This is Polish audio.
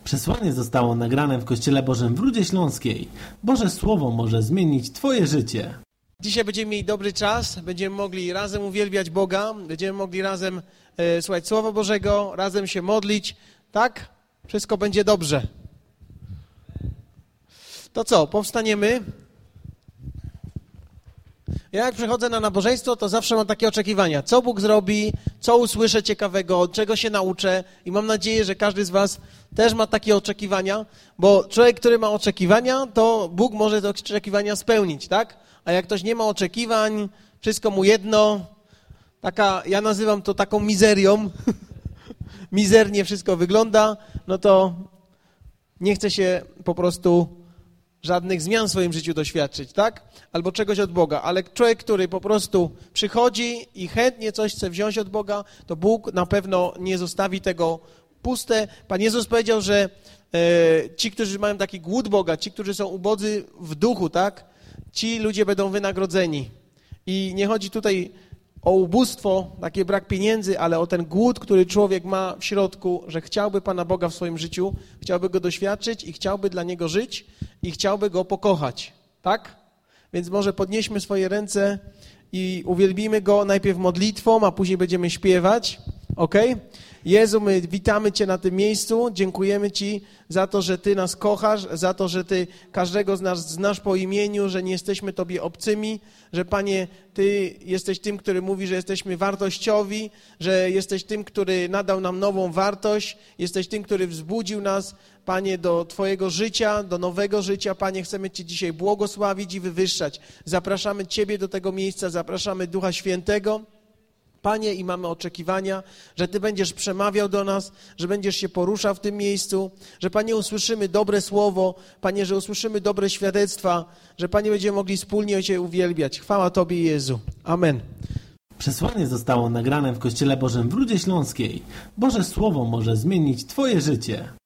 Przesłanie zostało nagrane w Kościele Bożym w Rudzie Śląskiej. Boże Słowo może zmienić Twoje życie. Dzisiaj będziemy mieli dobry czas, będziemy mogli razem uwielbiać Boga, będziemy mogli razem słuchać Słowa Bożego, razem się modlić, tak? Wszystko będzie dobrze. To co, powstaniemy? Ja jak przychodzę na nabożeństwo, to zawsze mam takie oczekiwania. Co Bóg zrobi, co usłyszę ciekawego, czego się nauczę i mam nadzieję, że każdy z was też ma takie oczekiwania, bo człowiek, który ma oczekiwania, to Bóg może te oczekiwania spełnić, tak? A jak ktoś nie ma oczekiwań, wszystko mu jedno, ja nazywam to taką mizerią, mizernie wszystko wygląda, no to nie chce się po prostu żadnych zmian w swoim życiu doświadczyć, tak? Albo czegoś od Boga. Ale człowiek, który po prostu przychodzi i chętnie coś chce wziąć od Boga, to Bóg na pewno nie zostawi tego puste. Pan Jezus powiedział, że ci, którzy mają taki głód Boga, ci, którzy są ubodzy w duchu, tak? Ci ludzie będą wynagrodzeni. I nie chodzi tutaj o ubóstwo, taki brak pieniędzy, ale o ten głód, który człowiek ma w środku, że chciałby Pana Boga w swoim życiu, chciałby Go doświadczyć i chciałby dla Niego żyć i chciałby Go pokochać, tak? Więc może podnieśmy swoje ręce i uwielbimy Go najpierw modlitwą, a później będziemy śpiewać, okej? Jezu, my witamy Cię na tym miejscu, dziękujemy Ci za to, że Ty nas kochasz, za to, że Ty każdego z nas znasz po imieniu, że nie jesteśmy Tobie obcymi, że Panie, Ty jesteś tym, który mówi, że jesteśmy wartościowi, że jesteś tym, który nadał nam nową wartość, jesteś tym, który wzbudził nas, Panie, do Twojego życia, do nowego życia. Panie, chcemy Cię dzisiaj błogosławić i wywyższać. Zapraszamy Ciebie do tego miejsca, zapraszamy Ducha Świętego. Panie, i mamy oczekiwania, że Ty będziesz przemawiał do nas, że będziesz się poruszał w tym miejscu, że, Panie, usłyszymy dobre słowo, Panie, że usłyszymy dobre świadectwa, że, Panie, będziemy mogli wspólnie Cię uwielbiać. Chwała Tobie, Jezu. Amen. Przesłanie zostało nagrane w Kościele Bożym w Rudzie Śląskiej. Boże Słowo może zmienić Twoje życie.